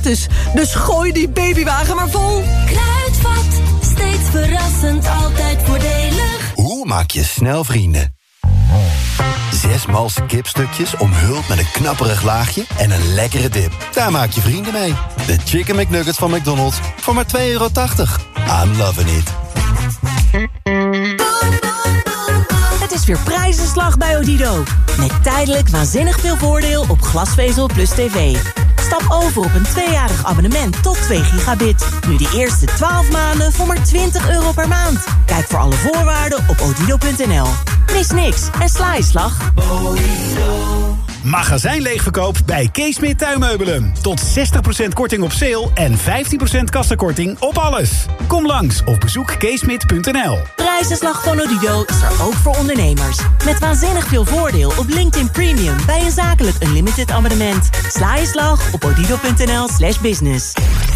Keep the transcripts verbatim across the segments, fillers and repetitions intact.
gratis. Dus gooi die babywagen maar vol. Kruidvat, steeds verrassend, altijd voordelig. Hoe maak je snel vrienden? Zes malse kipstukjes omhuld met een knapperig laagje en een lekkere dip. Daar maak je vrienden mee. De Chicken McNuggets van McDonald's voor maar twee euro tachtig. I'm loving it. Het is weer prijzenslag bij Odido. Met tijdelijk waanzinnig veel voordeel op glasvezel plus tv. Stap over op een tweejarig abonnement tot twee gigabit. Nu de eerste twaalf maanden voor maar twintig euro per maand. Kijk voor alle voorwaarden op odido punt n l. Mis niks en sla je slag. Magazijnleegverkoop bij Keesmit Tuinmeubelen. Tot zestig procent korting op sale en vijftien procent kassakorting op alles. Kom langs of bezoek keesmit punt n l. Prijzenslag van Odido is er ook voor ondernemers. Met waanzinnig veel voordeel op LinkedIn Premium bij een zakelijk unlimited abonnement. Sla je slag op odido punt n l slash business.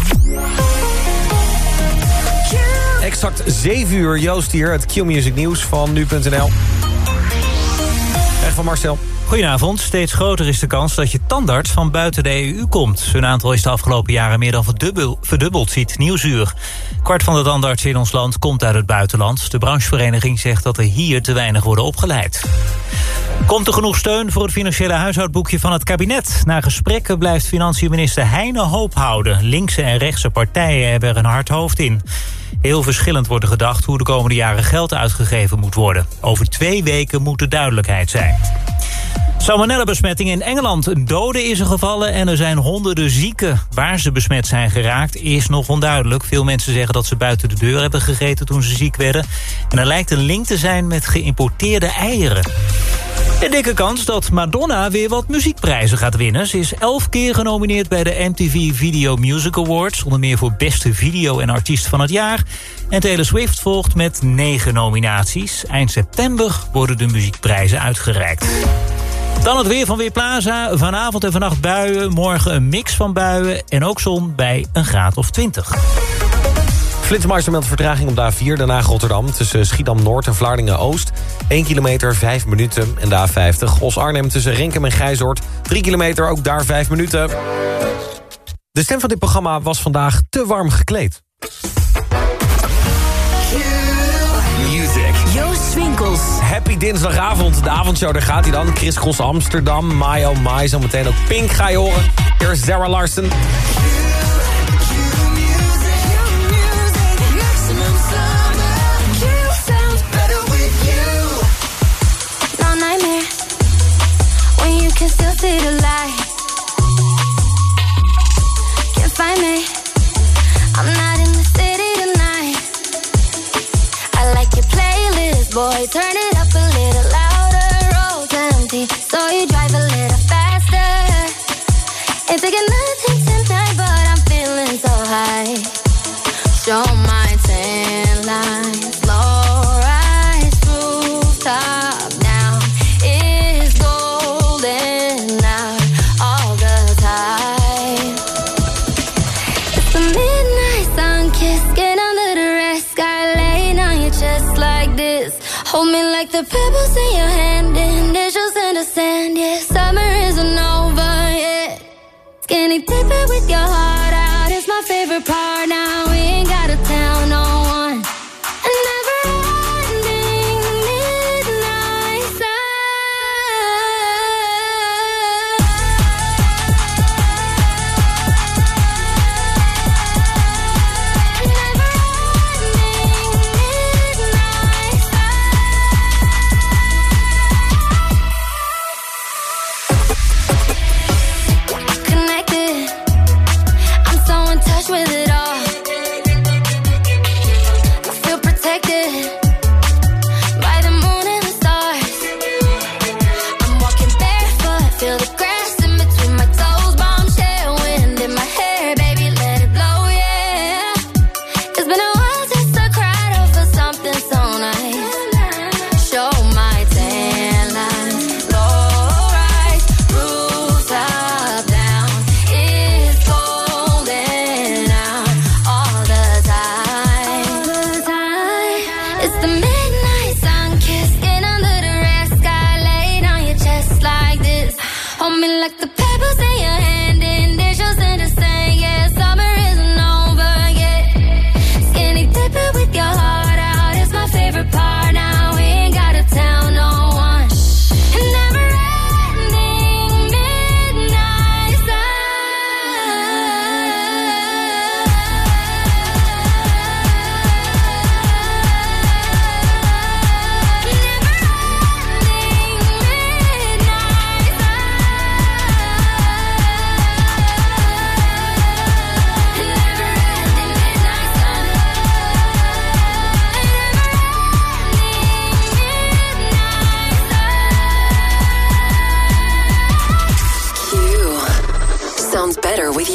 Exact zeven uur, Joost hier, het Q-Music nieuws van nu punt n l. Echt van Marcel. Goedenavond. Steeds groter is de kans dat je tandarts van buiten de E U komt. Hun aantal is de afgelopen jaren meer dan verdubbeld, verdubbeld ziet Nieuwsuur. Kwart van de tandartsen in ons land komt uit het buitenland. De branchevereniging zegt dat er hier te weinig worden opgeleid. Komt er genoeg steun voor het financiële huishoudboekje van het kabinet? Na gesprekken blijft financiënminister Heijnen hoop houden. Linkse en rechtse partijen hebben er een hard hoofd in. Heel verschillend wordt er gedacht hoe de komende jaren geld uitgegeven moet worden. Over twee weken moet er duidelijkheid zijn. Salmonella-besmetting in Engeland. Een dode is er gevallen en er zijn honderden zieken. Waar ze besmet zijn geraakt is nog onduidelijk. Veel mensen zeggen dat ze buiten de deur hebben gegeten toen ze ziek werden. En er lijkt een link te zijn met geïmporteerde eieren. Een dikke kans dat Madonna weer wat muziekprijzen gaat winnen. Ze is elf keer genomineerd bij de M T V Video Music Awards. Onder meer voor beste video en artiest van het jaar. En Taylor Swift volgt met negen nominaties. Eind september worden de muziekprijzen uitgereikt. Dan het weer van Weerplaza. Vanavond en vannacht buien. Morgen een mix van buien. En ook zon bij een graad of twintig. Flitsmeister meldt vertraging op de A vier, Den Haag Rotterdam... tussen Schiedam-Noord en Vlaardingen-Oost. één kilometer, vijf minuten. En de A vijftig, Os-Arnhem tussen Renkum en Gijzoord. drie kilometer, ook daar vijf minuten. De stem van dit programma was vandaag te warm gekleed. Joost Swinkels. Happy dinsdagavond. De avondshow, daar gaat hij dan. Chris Cross Amsterdam, My Oh My. Zometeen ook Pink ga je horen. Eerst Zara Larsson. Can still see the light. Can't find me. I'm not in the city tonight. I like your playlist, boy. Turn it up a little louder. Road's empty, so you drive a little faster. Ain't taking nothing tonight, but I'm feeling so high. Show my tan lines, low rise rooftop now. Is golden out all the time. It's a midnight sun kiss, get under the red sky, laying on your chest like this. Hold me like the pebbles in your hand, initials in the sand. Yeah, summer isn't over yet. Skinny dipping with your heart out is my favorite part. Now we ain't gotta tell no one. A never-ending midnight sun. Never-ending midnight sun. Connected, I'm so in touch with it all.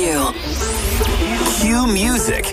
Q. Q Music.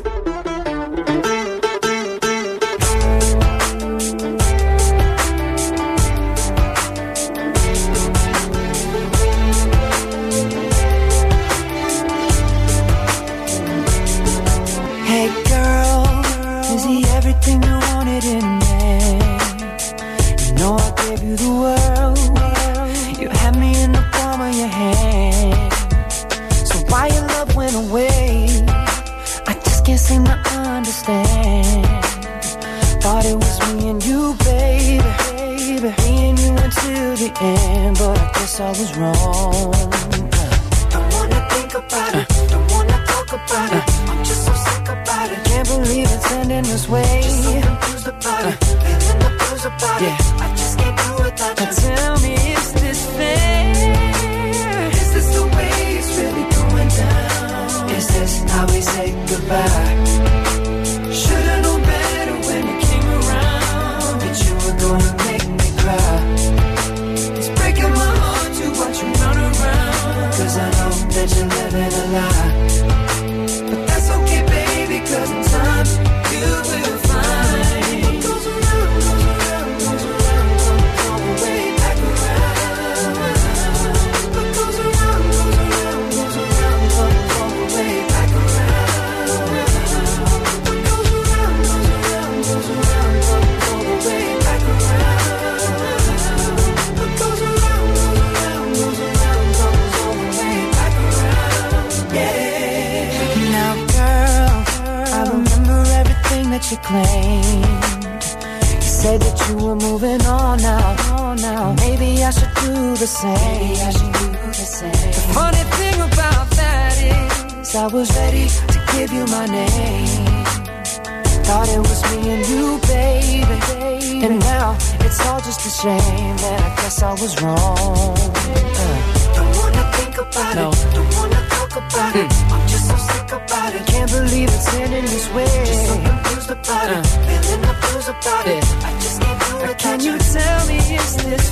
Hey girl, is he everything you wanted in a man? You know I gave you the world. You had me in the palm of your hand. So why your love went away? I just can't seem to understand. Thought it was me and you, baby, baby. Me and you until the end, but I guess I was wrong. Don't wanna think about it, don't wanna talk about it. I'm just so sick about it. Can't believe it's ending this way. Just so confused about it, feeling the blues about it. I just can't do it without you. Tell me, is this fair? Is this the way it's really going down? Is this how we say goodbye? Should've known better when you came around that you were gonna make me cry. It's breaking my heart to watch you run around, 'cause I know that you're living a lie. But that's okay, baby, 'cause in time you will find what goes around, goes around, goes around, come way back around. What goes around, goes around, goes around, come way back around. What goes around, goes around, goes around, come way back around. What goes around, goes around, goes around, come way back around. Yeah. Now, girl, I remember everything that you claimed. You said that you were moving on now. On now. Maybe I should do the same. Maybe I should do the same. The funny thing about that is I was ready to give you my name. Thought it was me and you, baby. And now it's all just a shame that I guess I was wrong. Uh. Don't wanna think about no. it. Don't wanna talk about mm. it. I'm just so sick about it. Can't believe it's ending this way. Just so confused about uh. it. Feeling the blues about uh. it. I just can't do it. Can you tell me, is this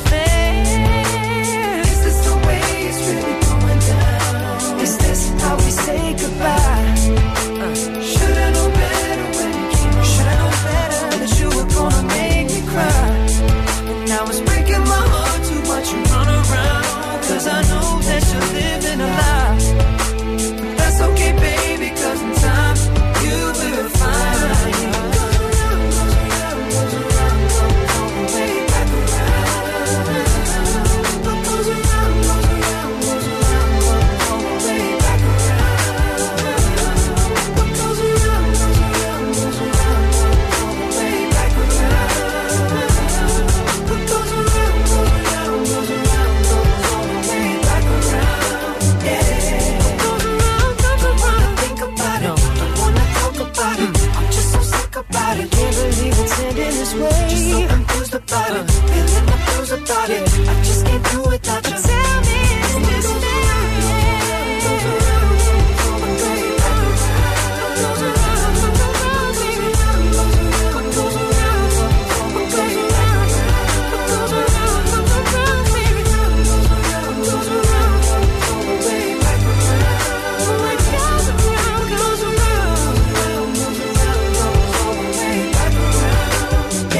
fair? Is this the way it's really going down? Is this how we say goodbye? Uh. Should've known better when you came around. Should've known better that you were gonna make me cry. And now it's breaking my heart to watch you run around, 'cause I know that you're living a lie. But that's okay, baby, 'cause in time you will find. Goes around, goes around, goes around, goes way back around. What goes around, goes around, goes around, goes way back around. What goes around, goes around, goes around, goes way back around. What goes around, goes around, goes around, goes way back around. Yeah. What goes around, goes around. Think about it, don't wanna talk about it. I'm just so sick about it. Can't believe it's ending this way. Just so confused about it, feeling the blues about it. I just can't do it without you. Tell me, is this fair? Goes around, goes way back around. Goes around, goes around, baby. Goes around, what goes around, what goes around, what goes around, what goes around, baby. Goes around, goes around, goes way back around. What goes around, goes around, goes around, goes way back around.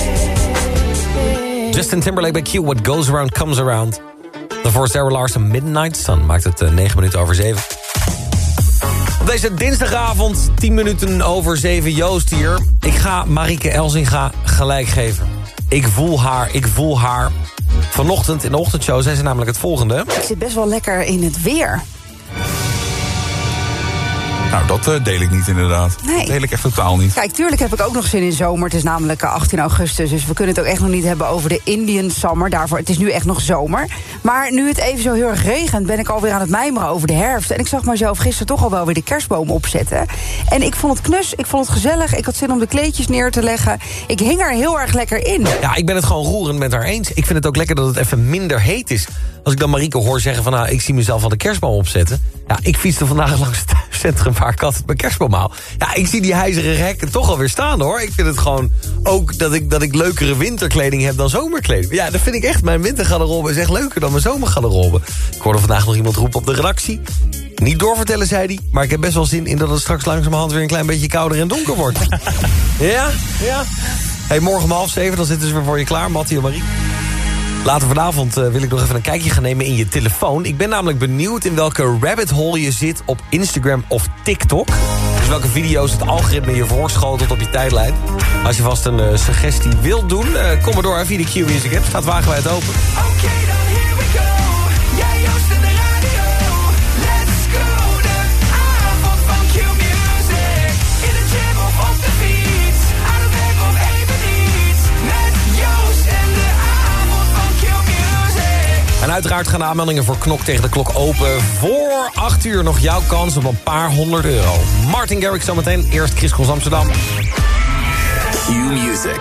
Yeah. Justin Timberlake bij Q, What Goes Around Comes Around. Daarvoor Sarah Larsen, Midnight Sun. Maakt het uh, negen minuten over zeven. Op deze dinsdagavond, tien minuten over zeven, Joost hier. Ik ga Marieke Elsinga gelijk geven. Ik voel haar, ik voel haar. Vanochtend in de ochtendshow zei ze namelijk het volgende. Ik zit best wel lekker in het weer. Nou, dat uh, deel ik niet inderdaad. Nee. Dat deel ik echt totaal niet. Kijk, tuurlijk heb ik ook nog zin in zomer. Het is namelijk achttien augustus, dus we kunnen het ook echt nog niet hebben over de Indian Summer. Daarvoor, het is nu echt nog zomer. Maar nu het even zo heel erg regent, ben ik alweer aan het mijmeren over de herfst. En ik zag mezelf gisteren toch al wel weer de kerstboom opzetten. En ik vond het knus, ik vond het gezellig. Ik had zin om de kleedjes neer te leggen. Ik hing er heel erg lekker in. Ja, ik ben het gewoon roerend met haar eens. Ik vind het ook lekker dat het even minder heet is. Als ik dan Marieke hoor zeggen van, nou, ik zie mezelf al de kerstboom opzetten. Ja, ik fietste vandaag langs het centrum waar ik altijd mijn kerstboom haal. Ja, ik zie die ijzeren rekken toch alweer staan, hoor. Ik vind het gewoon ook dat ik, dat ik leukere winterkleding heb dan zomerkleding. Ja, dat vind ik echt. Mijn wintergarderobe is echt leuker dan mijn zomergarderobe. Ik hoorde vandaag nog iemand roepen op de redactie. Niet doorvertellen, zei hij, maar ik heb best wel zin in dat het straks langzamerhand weer een klein beetje kouder en donker wordt. Ja, ja. Hey, morgen om half zeven, dan zitten ze weer voor je klaar, Mattie en Marie. Later vanavond uh, wil ik nog even een kijkje gaan nemen in je telefoon. Ik ben namelijk benieuwd in welke rabbit hole je zit op Instagram of TikTok. Dus welke video's het algoritme je voorschotelt op je tijdlijn. Als je vast een uh, suggestie wilt doen, uh, kom maar door via de Q-Music app. Staat wagenwijd open. Oké, dan here we go. Jij Joost en de radio. Let's go, de avond van Q-Music. In de gym of op de fiets. Aan het werk of even niet. Met Joost en de avond van Q-Music. En uiteraard gaan de aanmeldingen voor Knok tegen de klok open. Voor acht uur nog jouw kans op een paar honderd euro. Martin Garrix zometeen. Eerst Chris Cross Amsterdam. Q-Music.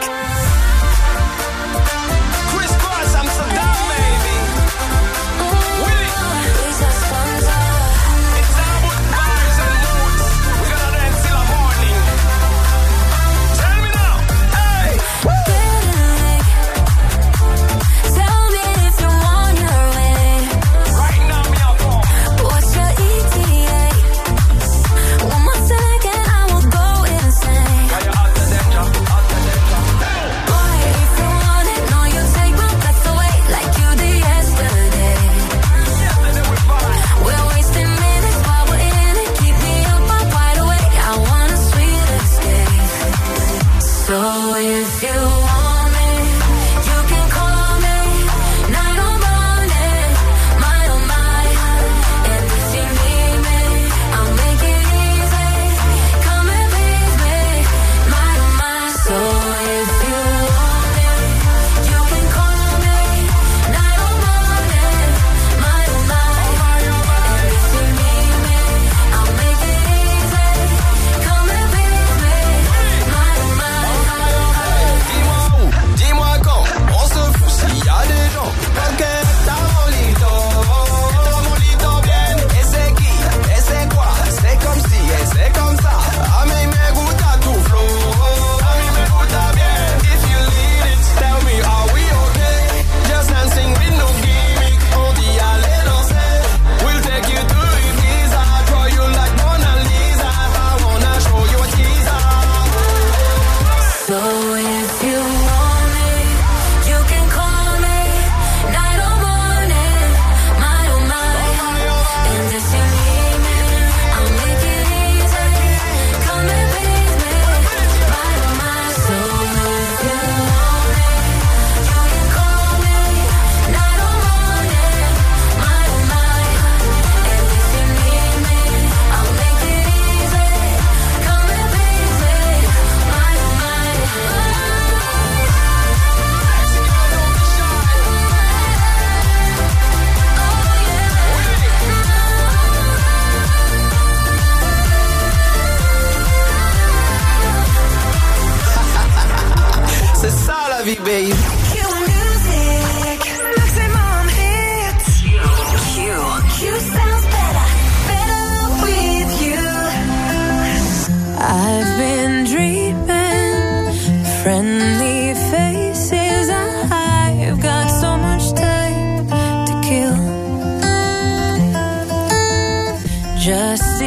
Just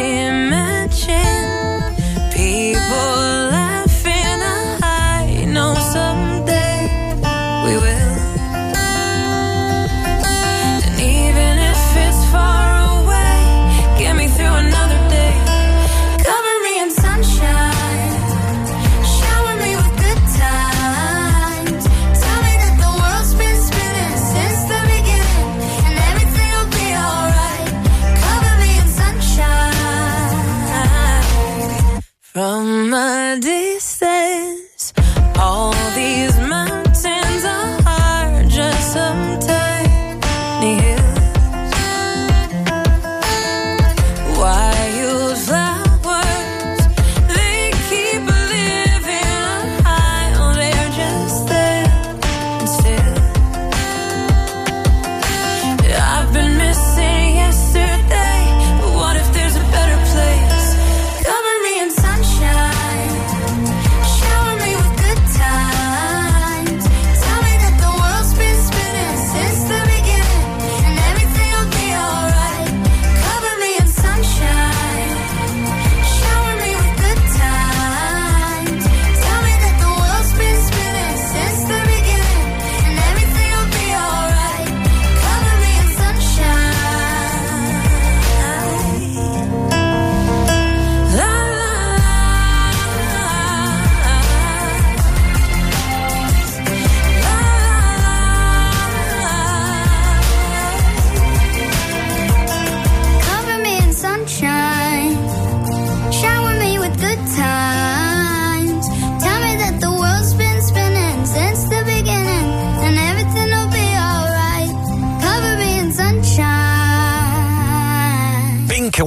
imagine people laughing. I know someday we will. And even if it's far away, get me through another day. Cover me in sunshine, shower me with good times. Tell me that the world's been spinning since the beginning, and everything will be alright. Cover me in sunshine. From a distance, all these mountains are just some tiny hills. Wildflowers, they keep living high. Oh, they're just there and still. I've been missing yesterday, but what if there's a better place? Cover me in sunshine,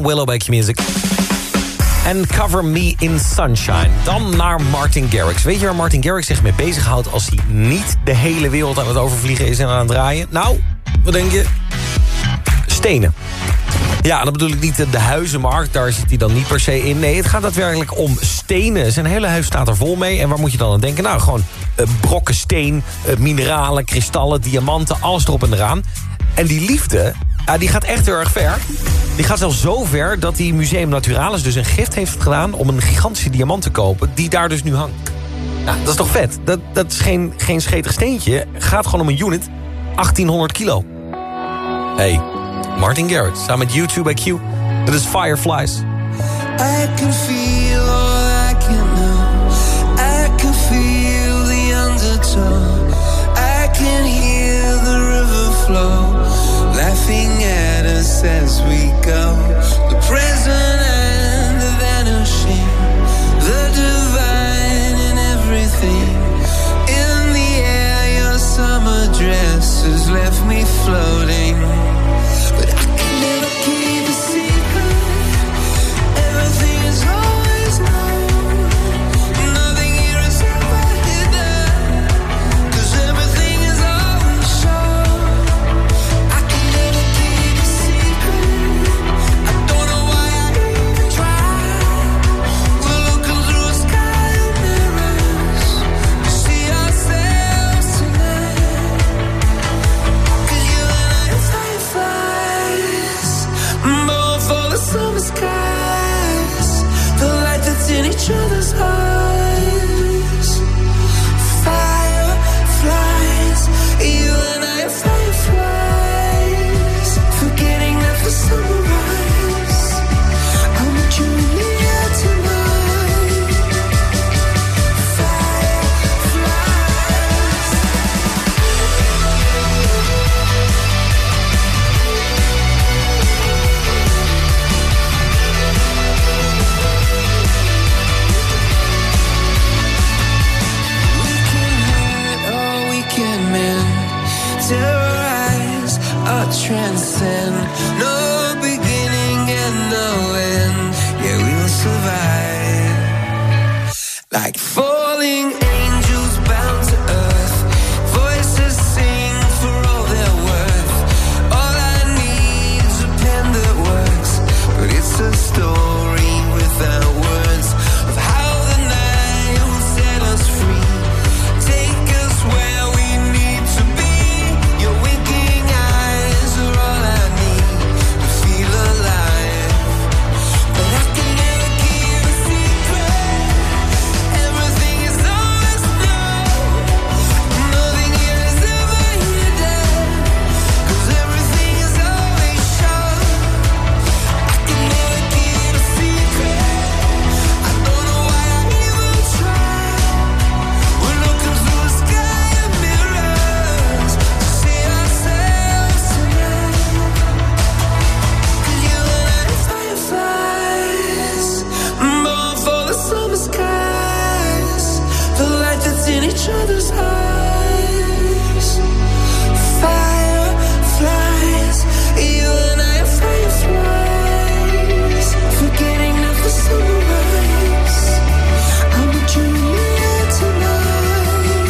en Willow bij Q-Music. En Cover Me in Sunshine. Dan naar Martin Garrix. Weet je waar Martin Garrix zich mee bezighoudt... als hij niet de hele wereld aan het overvliegen is en aan het draaien? Nou, wat denk je? Stenen. Ja, dan bedoel ik niet de huizenmarkt, daar zit hij dan niet per se in. Nee, het gaat daadwerkelijk om stenen. Zijn hele huis staat er vol mee. En waar moet je dan aan denken? Nou, gewoon uh, brokken steen, uh, mineralen, kristallen, diamanten, alles erop en eraan. En die liefde, uh, die gaat echt heel erg ver. Die gaat zelfs zo ver dat die Museum Naturalis dus een gift heeft gedaan... om een gigantische diamant te kopen, die daar dus nu hangt. Nou, dat is toch vet? Dat, dat is geen, geen schetig steentje. Het gaat gewoon om een unit, achttienhonderd kilo. Hey, Martin Garrix, samen met U twee bij Q. Dit is Fireflies. I can feel all I can know. I can feel the undertow. I can hear the river flow, laughing at us as we go. The present and the vanishing, the divine in everything. In the air, your summer dress has left me floating. But I can never keep a secret. Everything is always known. Nothing here is ever hidden, 'cause everything is always shown. I can never keep a secret. I don't know why I even try. We're looking through a sky of mirrors to see ourselves tonight. 'Cause you and I are fireflies, born for the summer skies, the light that's in each other's eyes. Fireflies, you and I are fireflies, forgetting that the sunrise, I want you in the air tonight. Fireflies. We can hurt or we can mend, terrorize or transcend. No beginning and no end. Yeah, we'll survive. Like falling angels bound to earth, voices sing for all their worth. All I need is a pen that works, but it's a story without words of how the night will set us free. Take us where we need to be. Your winking eyes are all I need to feel alive. But I can never keep a secret. Everything is always known. Nothing here is ever hidden, 'cause everything is always shown. I can never keep a secret. I don't know why I even try. We're looking through a sky of mirrors to see ourselves tonight. 'Cause you and I are fireflies, born for the summer skies, the light that's in each other's eyes. Fireflies, you and I are fireflies, forgetting that the sunrise, I want you in the air tonight.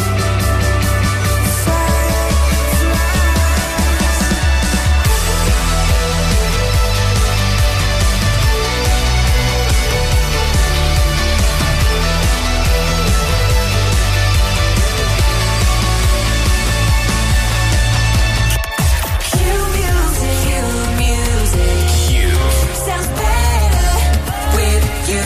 Sounds better with you.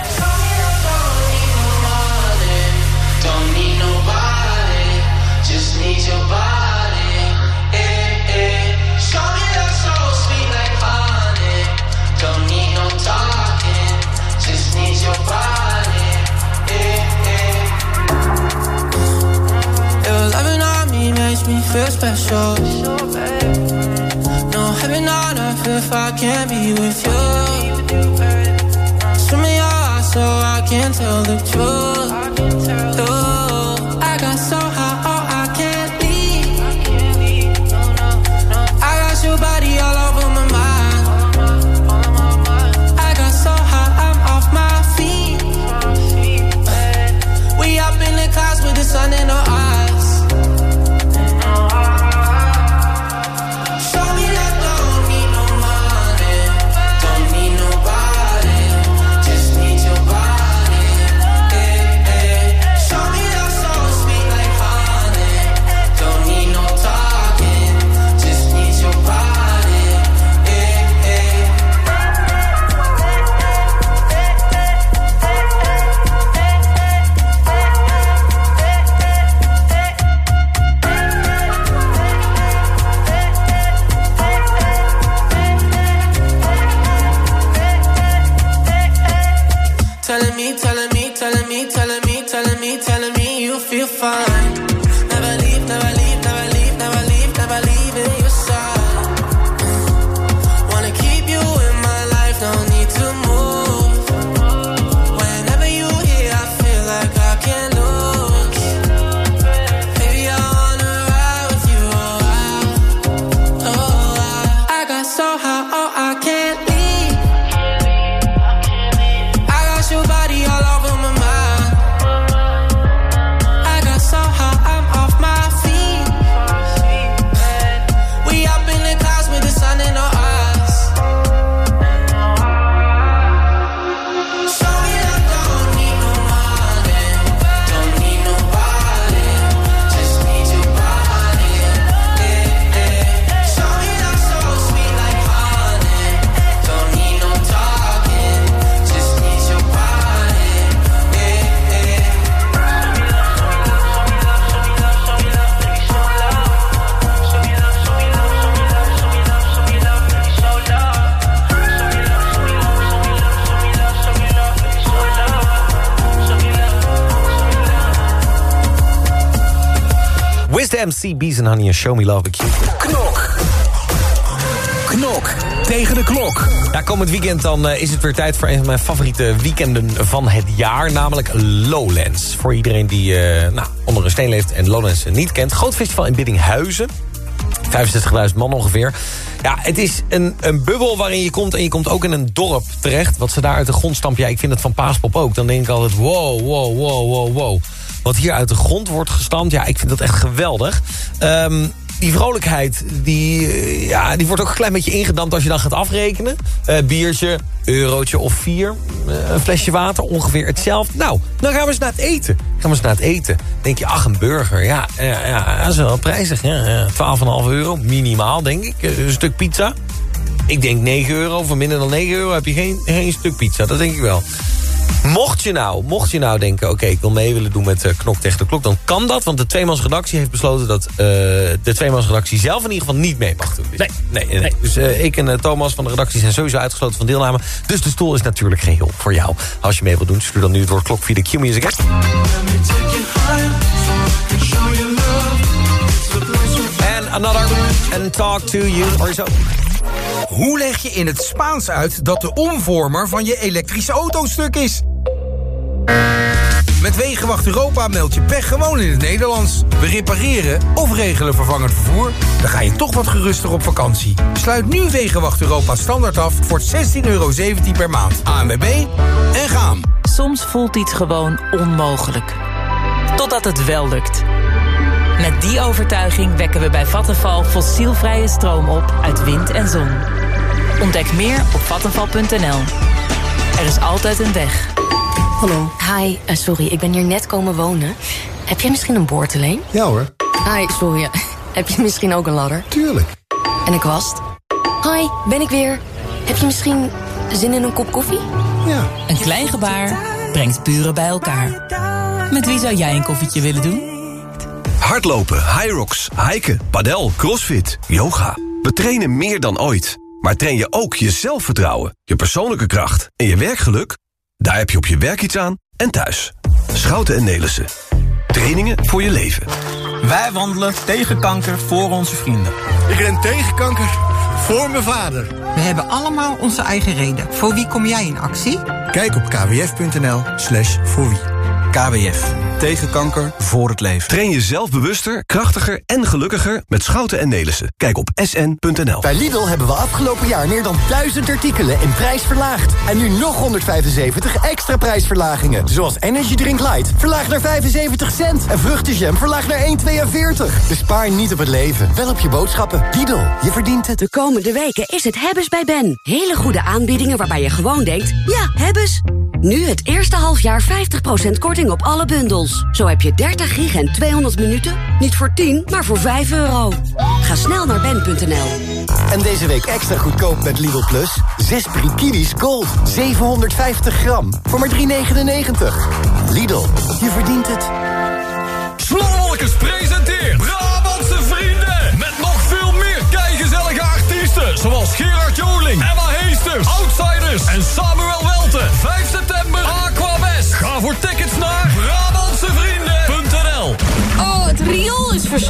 Don't need nobody, just need your body. Eh, eh. Show me that so sweet like honey. Don't need no talking, just need your body. Eh, eh. Your loving on me makes me feel special. No heaven on earth if I can't be with you. Swim in your eyes so I can tell the truth. Ooh, I got so high, oh, I can't leave. I got your body all over my mind. telling me, telling me, telling me, telling me, telling me, telling me you feel fine. Never leave, never leave, never leave, never leave, never leave in your side. Wanna keep you in my life, no need to move. Whenever you here, I feel like I can't lose. Baby, I wanna ride with you, oh I, oh I. I got so high, oh I can't leave. I got your body all over my mind. I got so high, I'm off my feet. We up in the clouds with the sun in our eyes. Show me that don't need no money, don't need nobody, just need your body. Yeah, yeah. Show me that so sweet like honey, don't need no talking, just need your body. Yeah, yeah. Wiz de M C, Bees and Honey en Show Me Love With You. Knok. Knok tegen de klok. Ja, komend weekend dan uh, is het weer tijd voor een van mijn favoriete weekenden van het jaar. Namelijk Lowlands. Voor iedereen die uh, nou, onder een steen leeft en Lowlands niet kent. Groot festival in Biddinghuizen. vijfenzestigduizend man ongeveer. Ja, het is een, een bubbel waarin je komt en je komt ook in een dorp terecht. Wat ze daar uit de grond stampen. Ja, ik vind het van Paaspop ook. Dan denk ik altijd wow, wow, wow, wow, wow. Wat hier uit de grond wordt gestampt, ja, ik vind dat echt geweldig. Um, die vrolijkheid, die, uh, ja, die wordt ook een klein beetje ingedampt als je dan gaat afrekenen. Uh, biertje, eurotje of vier. Uh, een flesje water, ongeveer hetzelfde. Nou, dan gaan we eens naar het eten. Gaan we eens naar het eten. Dan denk je, ach, een burger. Ja, ja, ja, dat is wel prijzig. Ja, twaalf komma vijf euro, minimaal, denk ik. Een stuk pizza. Ik denk negen euro. Voor minder dan negen euro heb je geen, geen stuk pizza. Dat denk ik wel. Mocht je nou, mocht je nou denken, oké, okay, ik wil mee willen doen met uh, Knok tegen de klok, dan kan dat, want de tweemansredactie heeft besloten dat uh, de tweemansredactie zelf in ieder geval niet mee mag doen. Nee, nee, nee. nee. Dus uh, ik en uh, Thomas van de redactie zijn sowieso uitgesloten van deelname. Dus de stoel is natuurlijk geheel voor jou. Als je mee wilt doen, stuur dan nu het woord klok via de Q-Music app. And another, and talk to you, or so. Hoe leg je in het Spaans uit dat de omvormer van je elektrische auto stuk is? Met Wegenwacht Europa meld je pech gewoon in het Nederlands. We repareren of regelen vervangend vervoer. Dan ga je toch wat geruster op vakantie. Sluit nu Wegenwacht Europa standaard af voor zestien euro zeventien per maand. A N W B en gaan. Soms voelt iets gewoon onmogelijk. Totdat het wel lukt. Met die overtuiging wekken we bij Vattenfall fossielvrije stroom op uit wind en zon. Ontdek meer op vattenfall punt n l. Er is altijd een weg. Hallo. Hi, uh, sorry, ik ben hier net komen wonen. Heb jij misschien een boordeleen? Ja hoor. Hi, sorry. Heb je misschien ook een ladder? Tuurlijk. En een kwast? Hi, ben ik weer. Heb je misschien zin in een kop koffie? Ja. Een klein gebaar brengt buren bij elkaar. Met wie zou jij een koffietje willen doen? Hardlopen, Hyrox, hiken, padel, crossfit, yoga. We trainen meer dan ooit. Maar train je ook je zelfvertrouwen, je persoonlijke kracht en je werkgeluk? Daar heb je op je werk iets aan en thuis. Schouten en Nelissen. Trainingen voor je leven. Wij wandelen tegen kanker voor onze vrienden. Ik ren tegen kanker voor mijn vader. We hebben allemaal onze eigen reden. Voor wie kom jij in actie? Kijk op kwf.nl slash voor wie. K W F. Tegen kanker, voor het leven. Train je zelfbewuster, krachtiger en gelukkiger met Schouten en Nelissen. Kijk op s n punt n l. Bij Lidl hebben we afgelopen jaar meer dan duizend artikelen in prijs verlaagd. En nu nog honderdvijfenzeventig extra prijsverlagingen. Zoals Energy Drink Light, verlaagd naar vijfenzeventig cent. En vruchtenjam, verlaagd naar één komma tweeënveertig. Bespaar niet op het leven, wel op je boodschappen. Lidl, je verdient het. De komende weken is het Hebbes bij Ben. Hele goede aanbiedingen waarbij je gewoon denkt, ja, Hebbes. Nu het eerste halfjaar vijftig procent korting op alle bundels. Zo heb je dertig gig en tweehonderd minuten. Niet voor tien, maar voor vijf euro. Ga snel naar ben punt n l. En deze week extra goedkoop met Lidl Plus. Zes Brikidis Gold, zevenhonderdvijftig gram. Voor maar drie negenennegentig. Lidl, je verdient het. Slowwalkers presenteert Brabantse Vrienden. Met nog veel meer keigezellige artiesten. Zoals Gerard Joling, Emma Heesters, Outsiders en Samuel Welten. vijf september, Aqua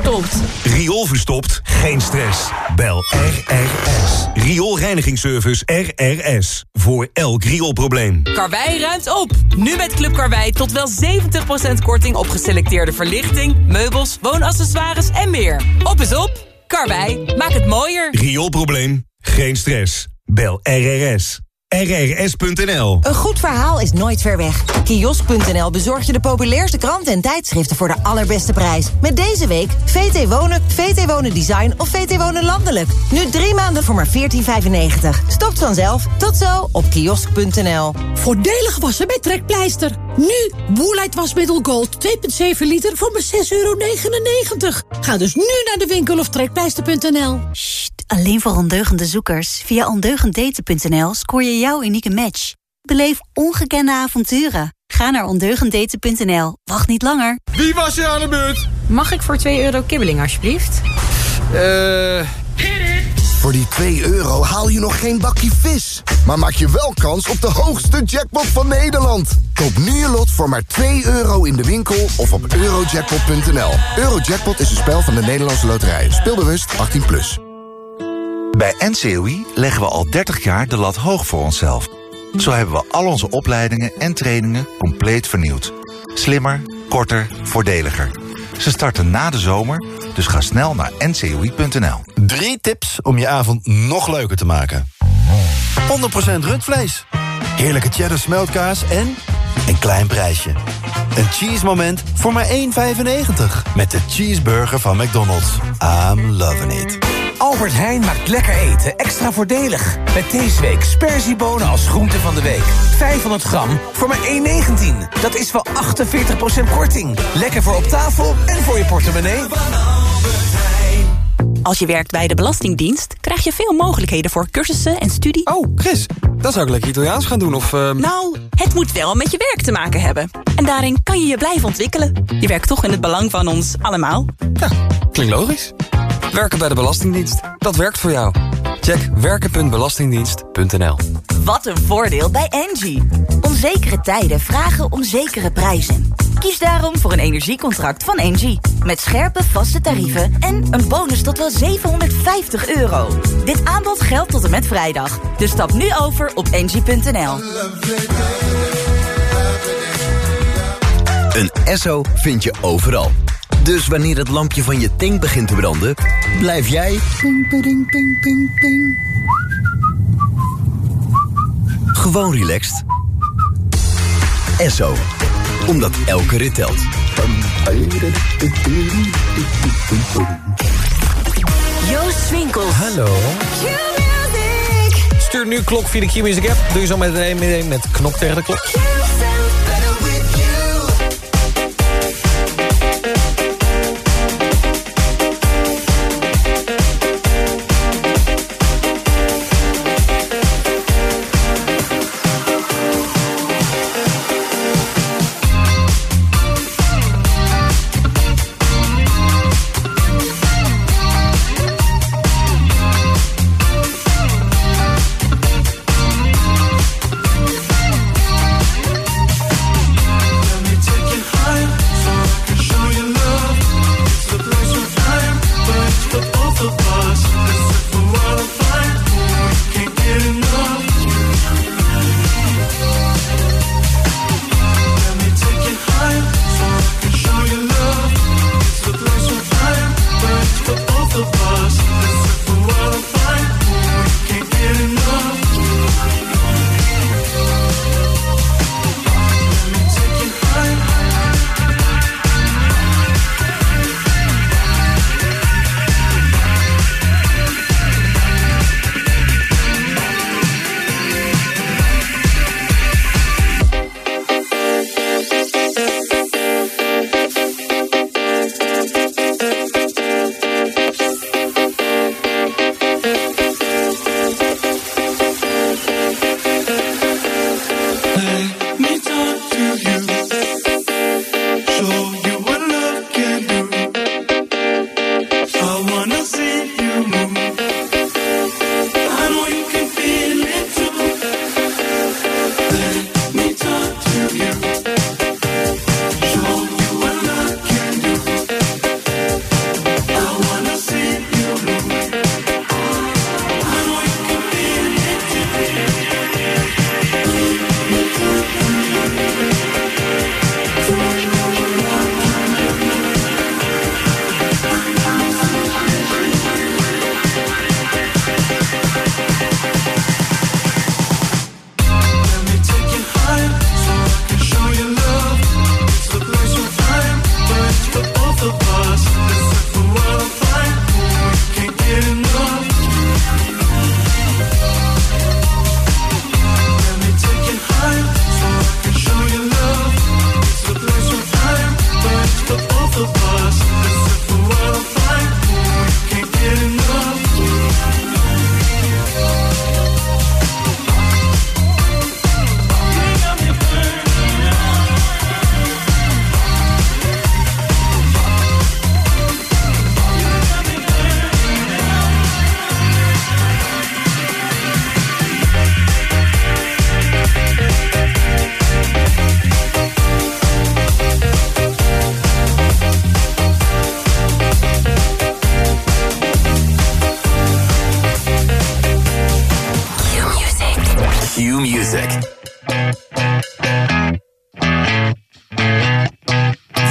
verstopt. Riool verstopt? Geen stress. Bel R R S. Rioolreinigingsservice R R S. Voor elk rioolprobleem. Karwei ruimt op. Nu met Club Karwei tot wel zeventig procent korting op geselecteerde verlichting, meubels, woonaccessoires en meer. Op is op. Karwei, maak het mooier. Rioolprobleem? Geen stress. Bel R R S. R R S punt N L. Een goed verhaal is nooit ver weg. Kiosk punt N L bezorgt je de populairste kranten en tijdschriften voor de allerbeste prijs. Met deze week V T Wonen, V T Wonen Design of V T Wonen Landelijk. Nu drie maanden voor maar veertien vijfennegentig. Stopt vanzelf. Tot zo op kiosk punt N L. Voordelig wassen bij Trekpleister. Nu Woolite wasmiddel Gold twee komma zeven liter voor maar zes euro negenennegentig. Ga dus nu naar de winkel of trekpleister punt N L. Sst, alleen voor ondeugende zoekers. Via ondeugenddaten punt N L scoor je jouw unieke match. Beleef ongekende avonturen. Ga naar ondeugenddaten punt N L. Wacht niet langer. Wie was er aan de beurt? Mag ik voor twee euro kibbeling alsjeblieft? Eh... Voor die twee euro haal je nog geen bakje vis. Maar maak je wel kans op de hoogste jackpot van Nederland. Koop nu je lot voor maar twee euro in de winkel of op eurojackpot punt N L. Eurojackpot is een spel van de Nederlandse Loterij. Speelbewust achttien plus. Bij N C O I leggen we al dertig jaar de lat hoog voor onszelf. Zo hebben we al onze opleidingen en trainingen compleet vernieuwd. Slimmer, korter, voordeliger. Ze starten na de zomer, dus ga snel naar N C O I punt N L. Drie tips om je avond nog leuker te maken. honderd procent rundvlees. Heerlijke cheddar smeltkaas en een klein prijsje. Een cheese moment voor maar één vijfennegentig. Met de cheeseburger van McDonald's. I'm loving it. Albert Heijn maakt lekker eten extra voordelig. Met deze week sperziebonen als groente van de week. vijfhonderd gram voor maar één negentien. Dat is wel achtenveertig procent korting. Lekker voor op tafel en voor je portemonnee. Als je werkt bij de Belastingdienst, krijg je veel mogelijkheden voor cursussen en studie. Oh, Chris, dan zou ik lekker Italiaans gaan doen of... Uh... Nou, het moet wel met je werk te maken hebben. En daarin kan je je blijven ontwikkelen. Je werkt toch in het belang van ons allemaal. Ja, klinkt logisch. Werken bij de Belastingdienst, dat werkt voor jou. Check werken punt belastingdienst punt N L. Wat een voordeel bij Engie. Onzekere tijden vragen om zekere prijzen. Kies daarom voor een energiecontract van Engie. Met scherpe vaste tarieven en een bonus tot wel zevenhonderdvijftig euro. Dit aanbod geldt tot en met vrijdag. Dus stap nu over op engie punt N L. Een Esso vind je overal. Dus wanneer het lampje van je tank begint te branden, blijf jij ping, ping, ping, ping, ping. Gewoon relaxed. Esso. Omdat elke rit telt. Joost Swinkels. Hallo. Stuur nu klok via de Q-Music app. Doe je zo meteen met, met knok tegen de klok.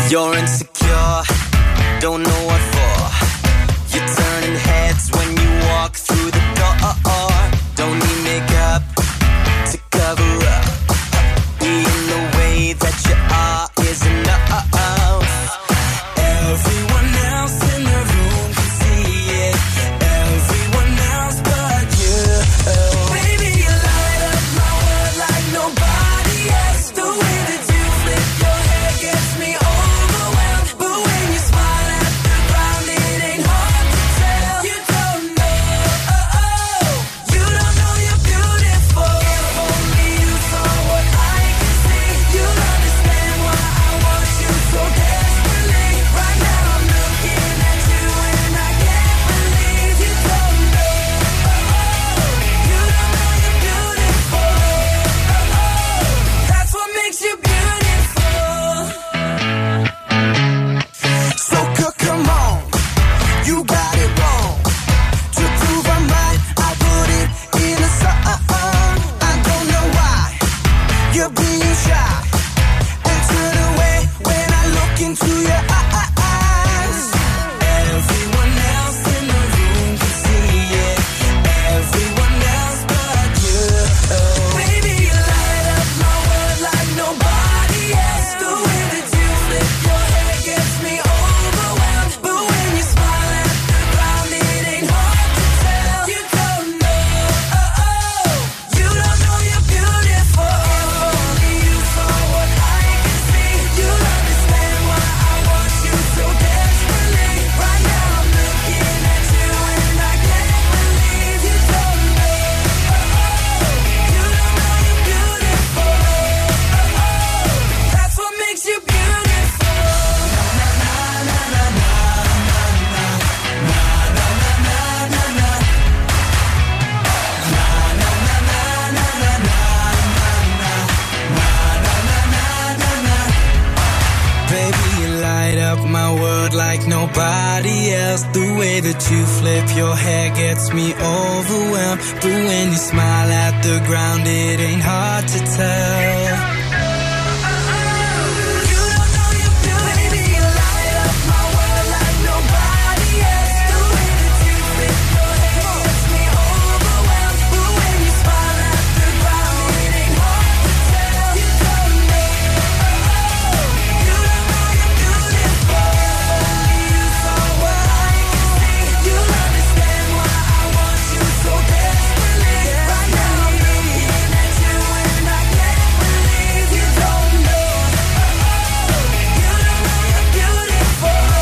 You're insecure, don't know what for. You're turning heads when you walk through the door. Don't need makeup to cover up. Being the way that you are is enough. Everyone else in the room can see it. Everyone else but you. Baby, you light up my world like nobody else. The way that you flip your hair gets me overwhelmed. But when you smile at the ground, it ain't hard to tell. You don't know, oh, oh. You don't know you're beautiful. If only you saw what I can see, you'll understand why I want you so desperately. Right now I'm looking at you and I can't believe you don't know, oh, oh. You don't know you're beautiful, oh, oh. That's what makes you beautiful. So c- come on, you got it wrong. To prove I'm right, I put it in a song. I don't know why you're being shy and turn away when I look into your eyes. Everyone else in the room can see it. Everyone else but you. Baby, you light up my world like nobody else. The way that you flip your hair gets me overwhelmed. But when you smile at the ground, it ain't hard to tell. You don't know, oh, oh. You don't know you're beautiful. If only you saw what I can see, you'll understand why I want you so desperately. Right now I'm looking at you and I can't believe you don't know, oh, oh. You don't know you're beautiful, oh, oh. That's what makes you beautiful. Na na na na na na na na na na na na. Baby, you light up my world like nobody else. The way that you flip your hair gets me overwhelmed. But when you smile at the ground, it ain't hard to tell. You don't know you're beautiful. Baby, you light up my world like nobody else. The way that you flip your hair gets me overwhelmed. But when you smile at the ground, it ain't hard to tell. You don't know, oh, oh. You don't know you're beautiful. Only you saw what I can see, you'll understand why I want you so desperately. Right now I'm looking at you and I can't believe you don't know, oh, oh. You don't know you're beautiful, oh,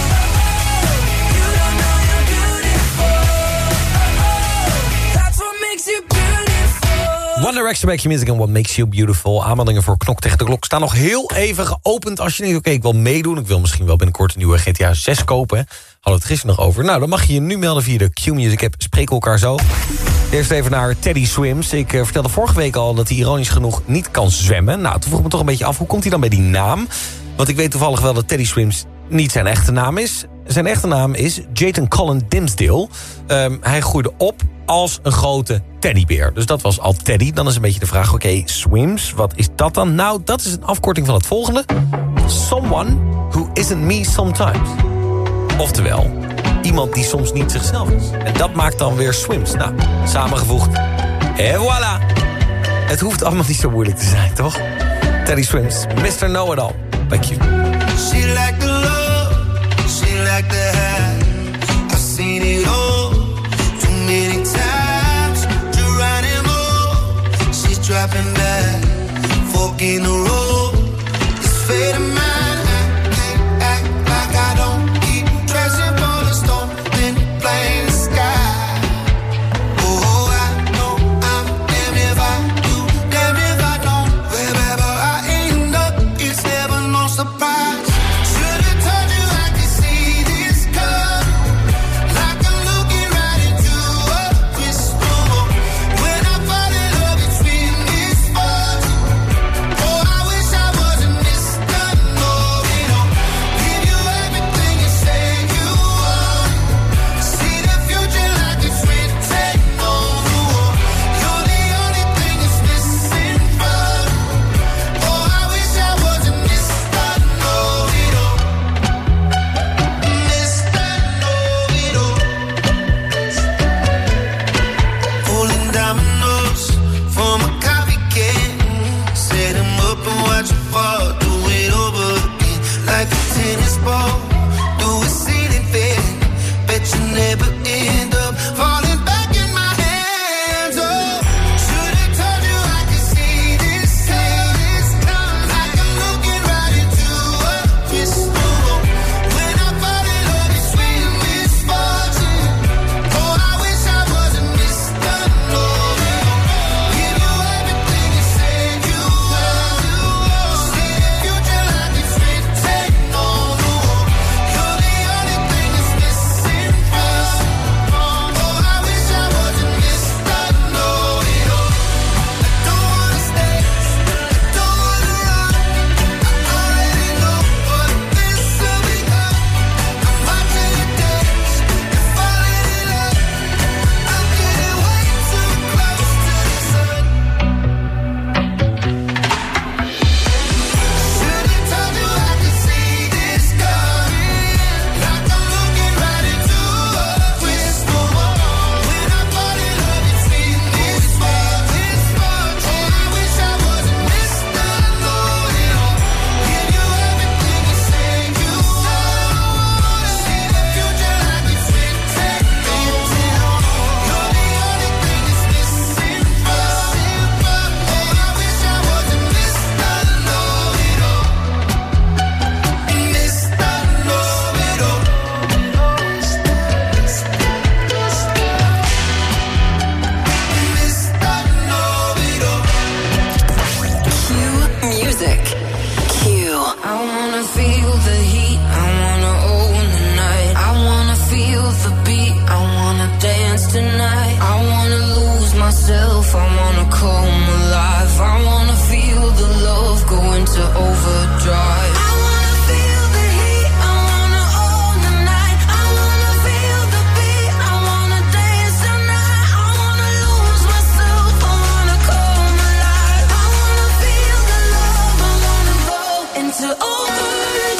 oh. You don't know you're beautiful, oh, oh. That's what makes you beautiful. One Direction Make Your Music and What Makes You Beautiful. Aanmeldingen voor Knok tegen de Klok staan nog heel even geopend. Als je denkt, oké, ik wil meedoen. Ik wil misschien wel binnenkort een nieuwe G T A zes kopen. Hadden we het gisteren nog over. Nou, dan mag je je nu melden via de Q-Music app. Spreken elkaar zo. Eerst even naar Teddy Swims. Ik uh, vertelde vorige week al dat hij ironisch genoeg niet kan zwemmen. Nou, toen vroeg ik me toch een beetje af, hoe komt hij dan bij die naam? Want ik weet toevallig wel dat Teddy Swims niet zijn echte naam is. Zijn echte naam is Jayton Colin Dimsdale. Um, hij groeide op als een grote teddybeer. Dus dat was al Teddy. Dan is een beetje de vraag, oké, okay, Swims, wat is dat dan? Nou, dat is een afkorting van het volgende. Someone who isn't me sometimes. Oftewel, iemand die soms niet zichzelf is. En dat maakt dan weer Swims. Nou, samengevoegd. En voilà. Het hoeft allemaal niet zo moeilijk te zijn, toch? Teddy Swims, mister Know-It-All. Thank you. She like the love, she like the high. I've seen it all too many times. Geronimo, she's dropping back, fork in the road. It's fading mine. I can't act like I don't keep dressing for the storm, then playing the sky. Oh, I know I'm damned if I do, damned if I don't. Wherever I end up, it's never no surprise. Oh, I fall, do it over again. Like a tennis ball, do a ceiling fan. Bet you never end up falling back in my hands. Oh, should've told you I could see this, see this coming. Like I'm looking right into a crystal ball. When I fall in love, it's sweet misfortune. Oh, I wish I wasn't Mister Know-It-All. Give you everything you said you would. See the future like it's written on the wall. You're the only thing that's missing from us. Oh, I wish I wasn't Mister Know-It-All. I don't wanna stay, I don't wanna run. I already know what this will become. I'm watching you dance, you're falling in love. I'm getting way too close to the sun. Should've told you I could see this coming. Like I'm looking right into a crystal ball. When I fall in love, it's sweet misfortune. Oh, I wish I wasn't Mister Know-It-All. Give you everything you say you would. See the future like it's written on the wall. You're the only thing that's missing from us. Oh, I wish I wasn't Mister Know-It-All. Mister Know-It-All. Mister Know-It-All. Cue music. Cue. I wanna feel the heat. I wanna own the night. I wanna feel the beat. I wanna dance tonight. I wanna lose myself. I wanna come alive. I wanna feel the love go into overdrive. I wanna feel the heat. I wanna own the night. I wanna feel the beat. I wanna dance tonight. I wanna lose myself. I wanna come alive. I wanna feel the love. I wanna go into overdrive.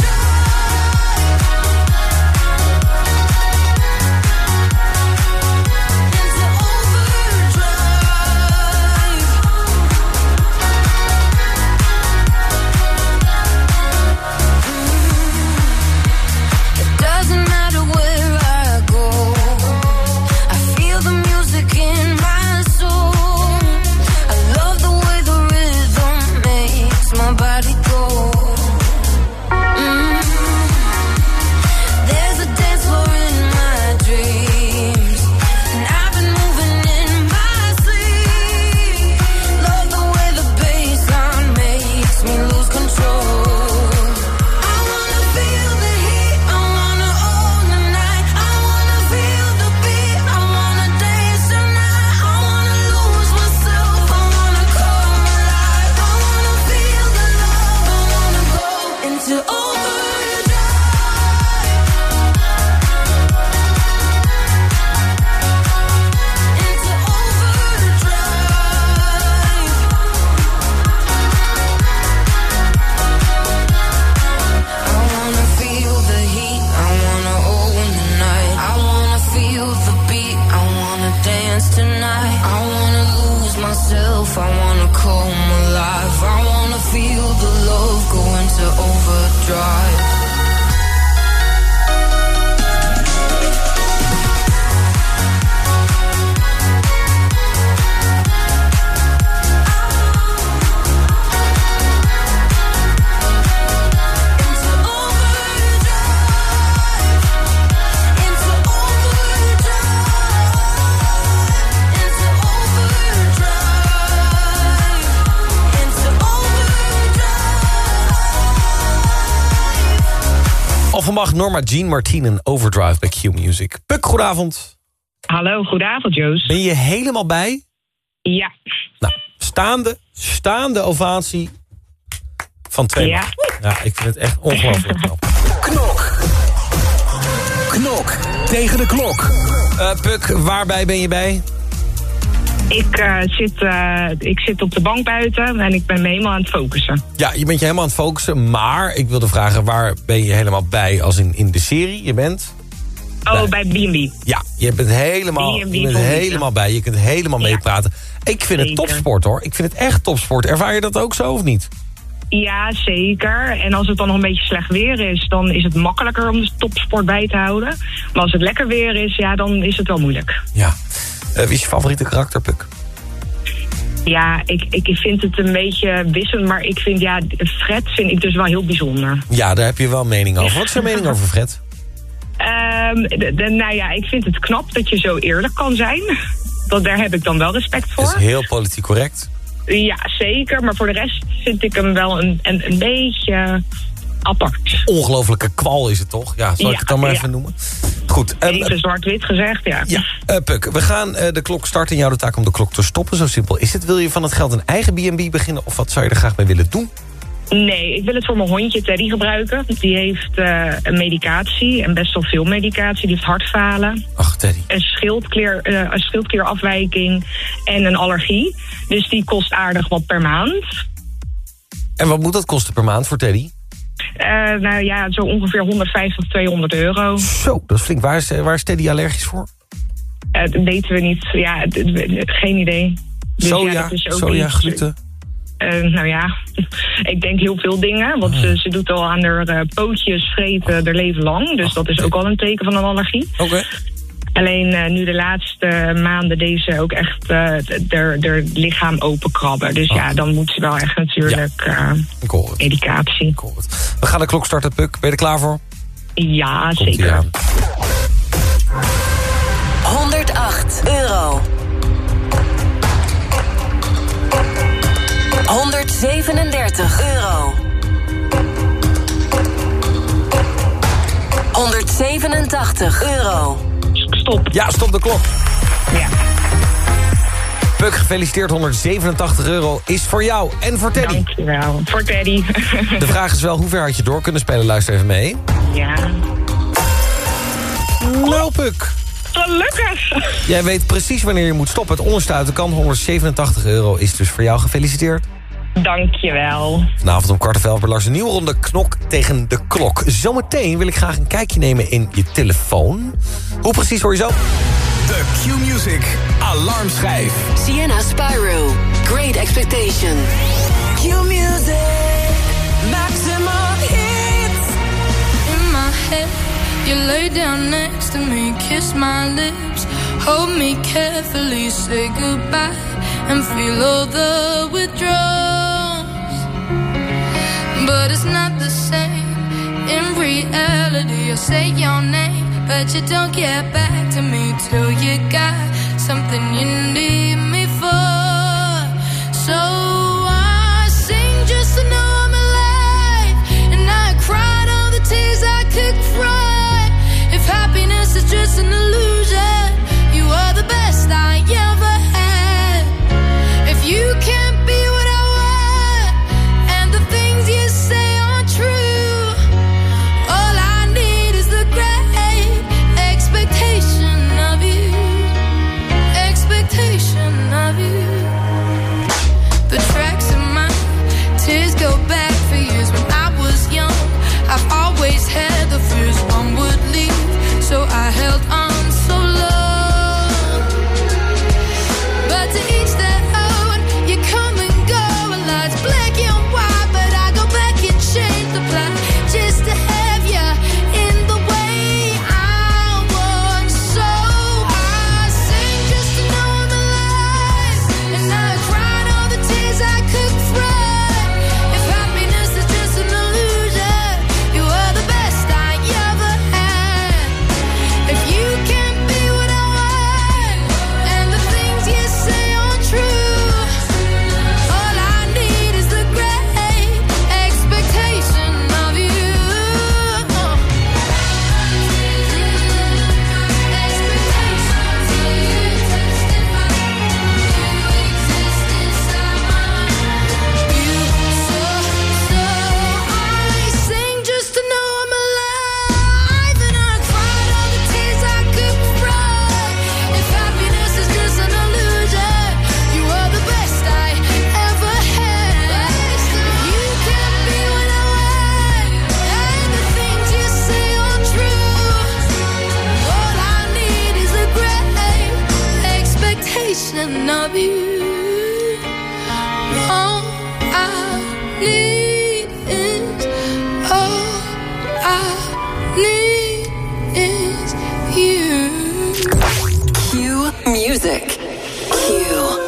Into overdrive. It doesn't matter where I go. I feel the music in my soul. I love the way the rhythm makes my body go. Mm. There's a dance floor in my dreams, and I've been moving in my sleep. Love the way the bassline makes me lose control. I wanna feel the heat, I wanna own the night. I wanna feel the beat, I wanna dance tonight. I wanna lose myself, I wanna come alive. I wanna feel the love, I wanna go into overdrive. Into overdrive. I wanna feel the heat, I wanna own the night. I wanna feel the beat, I wanna dance tonight. I wanna lose myself, I wanna come alive. I wanna feel the love go into overdrive. Into overdrive. Into overdrive. Into overdrive. Into overdrive. Offenbach, Norma Jean Martin en Overdrive bij Q Music. Puk, goedenavond. Hallo, goedenavond Joost. Ben je helemaal bij? Ja. Nou, staande, staande ovatie van twee Ja. man. Ja, ik vind het echt ongelooflijk knap. Knok. Knok tegen de klok. Uh, Puk, waarbij ben je bij? Ik, uh, zit, uh, ik zit op de bank buiten en ik ben me helemaal aan het focussen. Ja, je bent je helemaal aan het focussen, maar ik wilde vragen, waar ben je helemaal bij als in, in de serie? Je bent? Oh, bij B en B. Ja, je bent helemaal, B en B je bent voor helemaal bij. Je kunt helemaal Ja. meepraten. Ik vind het Zeker. topsport hoor. Ik vind het echt topsport. Ervaar je dat ook zo of niet? Ja, zeker. En als het dan nog een beetje slecht weer is, dan is het makkelijker om de topsport bij te houden. Maar als het lekker weer is, ja, dan is het wel moeilijk. Ja. Uh, wie is je favoriete karakter, Puk? Ja, ik, ik vind het een beetje wisselend, maar ik vind, ja, Fred vind ik dus wel heel bijzonder. Ja, daar heb je wel een mening over. Wat is jouw mening over Fred? Um, de, de, nou ja, ik vind het knap dat je zo eerlijk kan zijn. Dat, daar heb ik dan wel respect voor. Dat is heel politiek correct. Ja, zeker. Maar voor de rest vind ik hem wel een, een, een beetje apart. Ongelofelijke kwal is het toch? Ja, zal ja, ik het dan maar ja. even noemen? Goed. Um, even zwart-wit gezegd, ja. Ja, uh, Puk, we gaan uh, de klok starten en jou de taak om de klok te stoppen. Zo simpel is het. Wil je van het geld een eigen B en B beginnen of wat zou je er graag mee willen doen? Nee, ik wil het voor mijn hondje Teddy gebruiken. Die heeft uh, een medicatie en best wel veel medicatie. Die heeft hartfalen. Ach, Teddy. Een schildklier, uh, een schildklierafwijking en een allergie. Dus die kost aardig wat per maand. En wat moet dat kosten per maand voor Teddy? Uh, nou ja, zo ongeveer honderdvijftig tot tweehonderd euro. Zo, dat is flink. Waar is, waar is Teddy allergisch voor? Uh, dat weten we niet. Ja, d- d- geen idee. Dus soja, ja, dat is ook soja, iets, gluten. Uh, nou ja, ik denk heel veel dingen. Want ze, ze doet al aan haar uh, pootjes vreten haar leven lang. Dus dat is ook al een teken van een allergie. Oké. Okay. Alleen uh, nu de laatste maanden deed ze ook echt haar lichaam openkrabben. Dus oh. ja, dan moet ze wel echt natuurlijk uh, medicatie. We gaan de klok starten, Puk. Ben je er klaar voor? Ja, Komt zeker. honderdacht euro. honderdzevenendertig euro. honderdzevenentachtig euro. Stop. Ja, stop de klok. Ja. Puk, gefeliciteerd. honderdzevenentachtig euro is voor jou en voor Teddy. Dankjewel. Voor Teddy. De vraag is wel, hoe ver had je door kunnen spelen? Luister even mee. Ja. Nou, Puk. Gelukkig. Jij weet precies wanneer je moet stoppen. Het onderstuiten kan. honderdzevenentachtig euro is dus voor jou. Gefeliciteerd. Dankjewel. Vanavond om kwart over elf bij Lars een nieuwe ronde Knok tegen de klok. Zometeen wil ik graag een kijkje nemen in je telefoon. Hoe precies hoor je zo? De Q-Music alarmschijf. Sienna Spyro, Great Expectation. Q-Music, maximum hits. In my head, you lay down next to me, kiss my lips, hold me carefully, say goodbye, and feel all the withdrawals. But it's not the same. In reality, I say your name, but you don't get back to me till you got something you need me for. So I sing just to know I'm alive, and I cried all the tears I could cry. If happiness is just an illusion, you are the best I ever had. If you can't be what I want, and the things you say aren't true, all I need is the great expectation of you, expectation of you. But music. Q.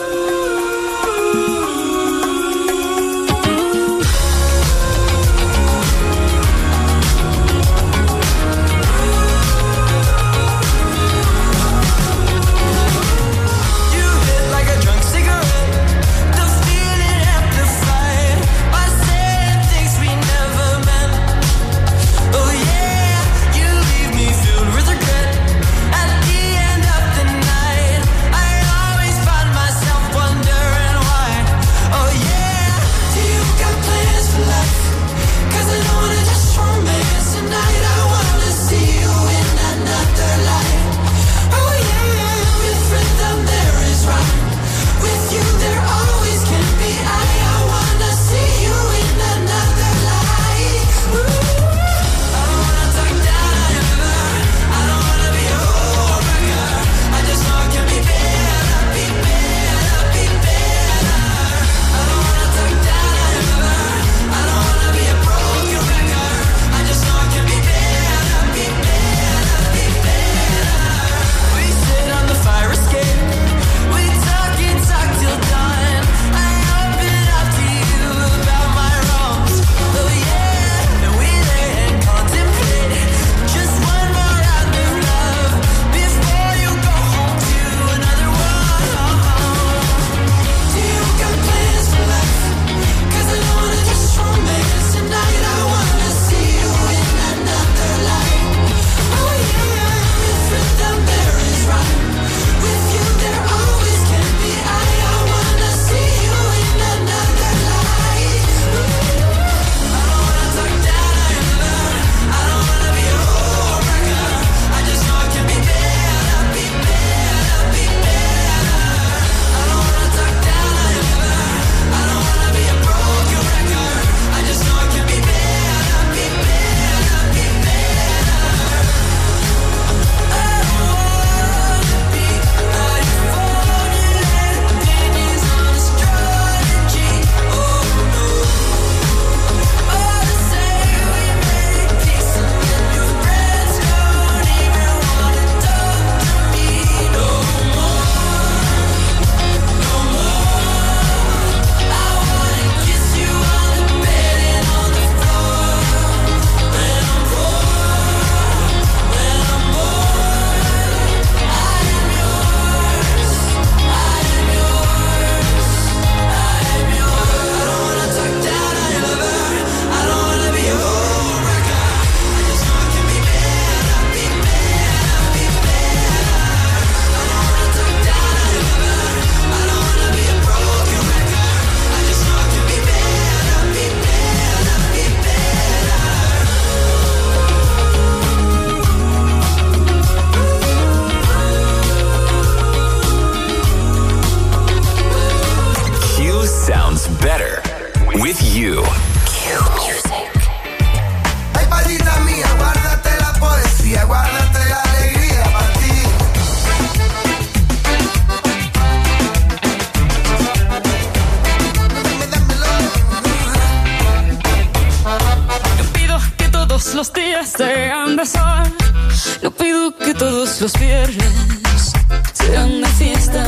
Los días sean de sol. No pido que todos los viernes sean de fiesta.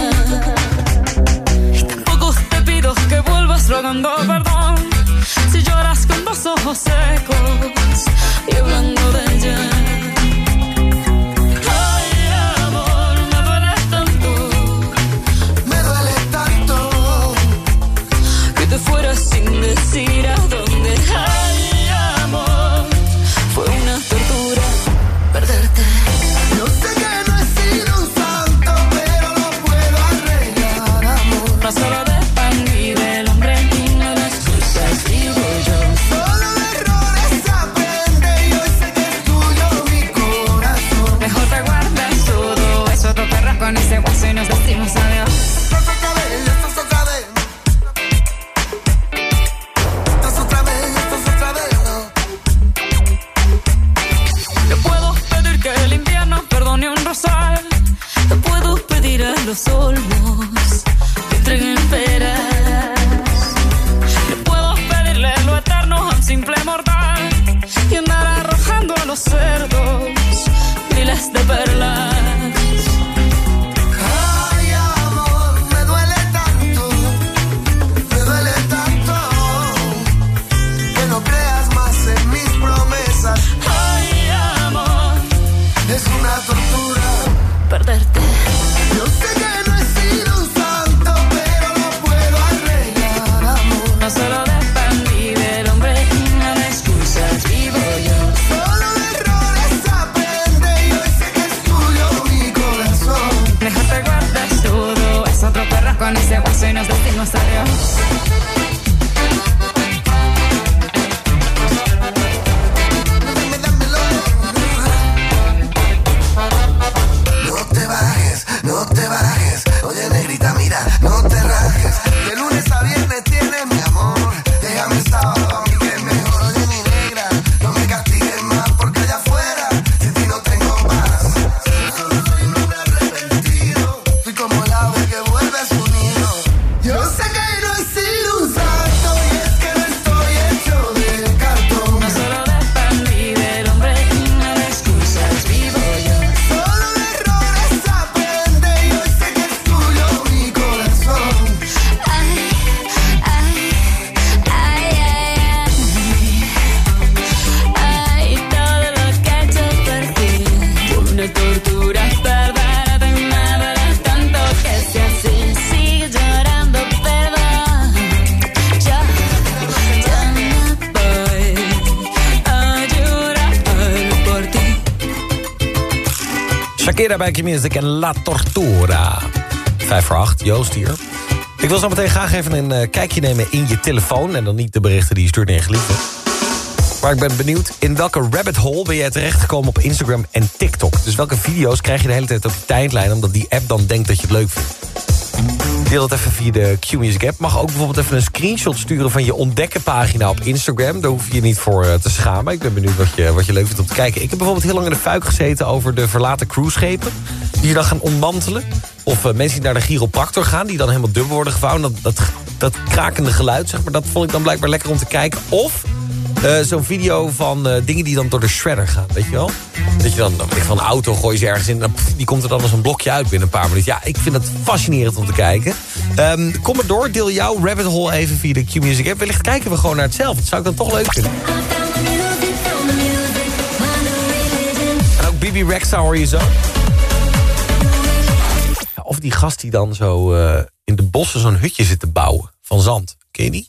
Y tampoco te pido que vuelvas rogando perdón si lloras con los ojos secos y hablando de ella. Ay, amor, me duele tanto. Me duele tanto que te fueras sin decir a dónde. Ay, amor, fue una tortura perderte. Yo sé que no he sido un santo, pero lo puedo arreglar, amor. No solo de pan vive el hombre, y no las cosas digo yo. Solo de errores se aprende y hoy sé que es tuyo mi corazón. Mejor te guardas todo eso, te perras con ese guaso y nos decimos adiós. Estás otra vez, estás otra vez. Estás otra vez, estás otra vez, no. Te puedo pedir que el invierno perdone un rosal. Te puedo pedir a los olmos que entreguen peras. Te puedo pedirle lo eterno a un simple mortal y andar arrojando a los cerdos miles de perlas. Ay, Shakira bij Q-Music en La Tortura. Vijf voor acht, Joost hier. Ik wil zo meteen graag even een uh, kijkje nemen in je telefoon. En dan niet de berichten die je stuurt naar je geliefde. Maar ik ben benieuwd, in welke rabbit hole ben jij terechtgekomen op Instagram en TikTok? Dus welke video's krijg je de hele tijd op je tijdlijn, omdat die app dan denkt dat je het leuk vindt? Deel dat even via de Q-Music app. Mag ook bijvoorbeeld even een screenshot sturen van je ontdekkenpagina op Instagram. Daar hoef je je niet voor uh, te schamen. Ik ben benieuwd wat je, wat je leuk vindt om te kijken. Ik heb bijvoorbeeld heel lang in de fuik gezeten over de verlaten cruiseschepen. Die je dan gaan ontmantelen. Of uh, mensen die naar de chiropractor gaan, die dan helemaal dubbel worden gevouwen. Dat, dat, dat krakende geluid, zeg maar, dat vond ik dan blijkbaar lekker om te kijken. Of uh, zo'n video van uh, dingen die dan door de shredder gaan, weet je wel? Dat je dan, dan van een auto gooi je ze ergens in, dan, pff, die komt er dan als een blokje uit binnen een paar minuten. Ja, ik vind het fascinerend om te kijken. Um, kom maar door, deel jouw rabbit hole even via de Q-Music app. Wellicht kijken we gewoon naar hetzelfde. Dat zou ik dan toch leuk vinden. En ook Bibi Rexha hoor je zo. Ja, of die gast die dan zo uh, in de bossen zo'n hutje zit te bouwen. Van zand. Ken je die?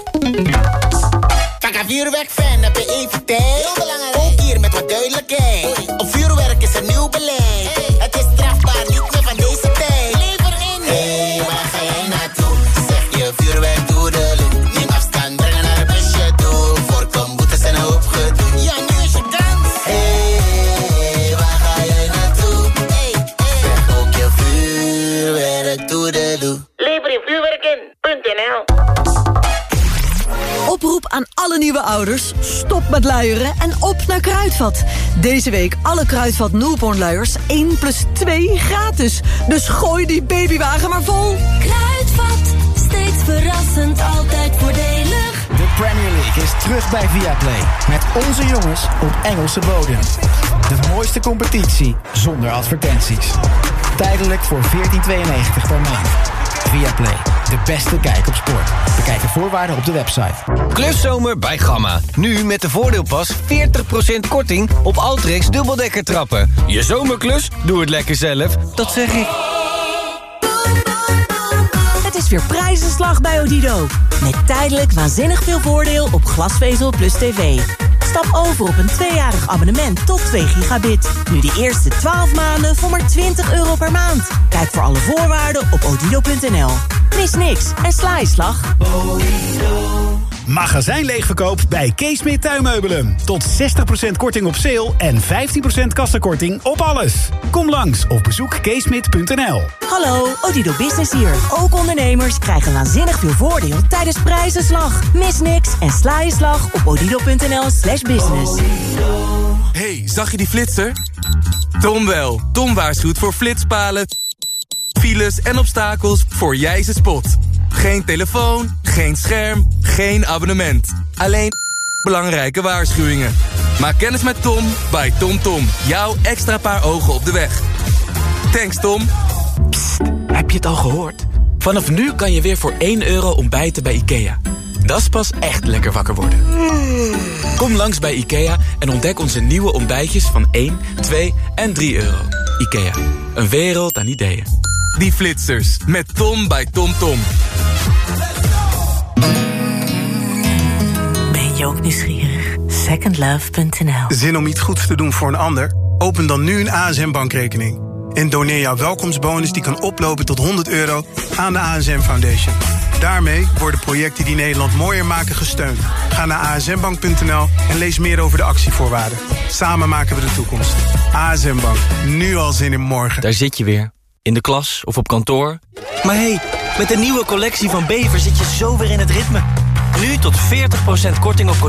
Kaka vuurwerkfan, heb je even tijd? Heel belangrijk. Ook hier met wat duidelijkheid. Op vuurwerk is een nieuw beleid. Hey. Het is strafbaar, niet meer van deze tijd. Lever in. Hey, waar ga jij naartoe? Zeg je vuurwerk door de loop. Neem afstand, brengen naar het busje toe. Voorkom boetes en een hoop gedoe. Ja, nu is je kans. Hey, waar ga jij naartoe? Hey, hey. Zeg ook je vuurwerk door de loop. Lever je vuurwerk in. .nl Oproep aan alle nieuwe ouders. Stop met luieren en op naar Kruidvat. Deze week alle Kruidvat newborn luiers één plus twee gratis. Dus gooi die babywagen maar vol. Kruidvat, steeds verrassend, altijd voordelig. De Premier League is terug bij Viaplay. Met onze jongens op Engelse bodem. De mooiste competitie zonder advertenties. Tijdelijk voor veertien tweeënnegentig per maand. Viaplay, de beste kijk op sport. Bekijk de voorwaarden op de website. Kluszomer bij Gamma. Nu met de voordeelpas veertig procent korting op Altrex dubbeldekkertrappen. Je zomerklus? Doe het lekker zelf. Dat zeg ik. Het is weer prijzenslag bij Odido. Met tijdelijk waanzinnig veel voordeel op glasvezel plus tv. Stap over op een tweejarig abonnement tot twee gigabit. Nu de eerste twaalf maanden voor maar twintig euro per maand. Kijk voor alle voorwaarden op odido punt n l. Mis niks en sla je slag. Magazijnleegverkoop bij Keesmit Tuinmeubelen. Tot zestig procent korting op sale en vijftien procent kassakorting op alles. Kom langs of bezoek keesmit punt n l. Hallo, Odido Business hier. Ook ondernemers krijgen waanzinnig veel voordeel tijdens prijzenslag. Mis niks en sla je slag op odido punt n l slash business. Hey, zag je die flitser? Tom wel. Tom waarschuwt voor flitspalen, files en obstakels voor jij ze spot. Geen telefoon, geen scherm, geen abonnement. Alleen belangrijke waarschuwingen. Maak kennis met Tom bij TomTom. Jouw extra paar ogen op de weg. Thanks, Tom. Psst, heb je het al gehoord? Vanaf nu kan je weer voor één euro ontbijten bij IKEA. Dat is pas echt lekker wakker worden. Kom langs bij IKEA en ontdek onze nieuwe ontbijtjes van één, twee en drie euro. IKEA, een wereld aan ideeën. Die flitsers, met Tom bij TomTom. Ben je ook nieuwsgierig? second love punt n l. Zin om iets goeds te doen voor een ander? Open dan nu een A S M-bankrekening. En doneer jouw welkomstbonus die kan oplopen tot honderd euro aan de A S M Foundation. Daarmee worden projecten die Nederland mooier maken gesteund. Ga naar a s m bank punt n l en lees meer over de actievoorwaarden. Samen maken we de toekomst. A S M Bank, nu al zin in morgen. Daar zit je weer. In de klas of op kantoor. Maar hé, hey, met de nieuwe collectie van Bever zit je zo weer in het ritme. Nu tot veertig procent korting op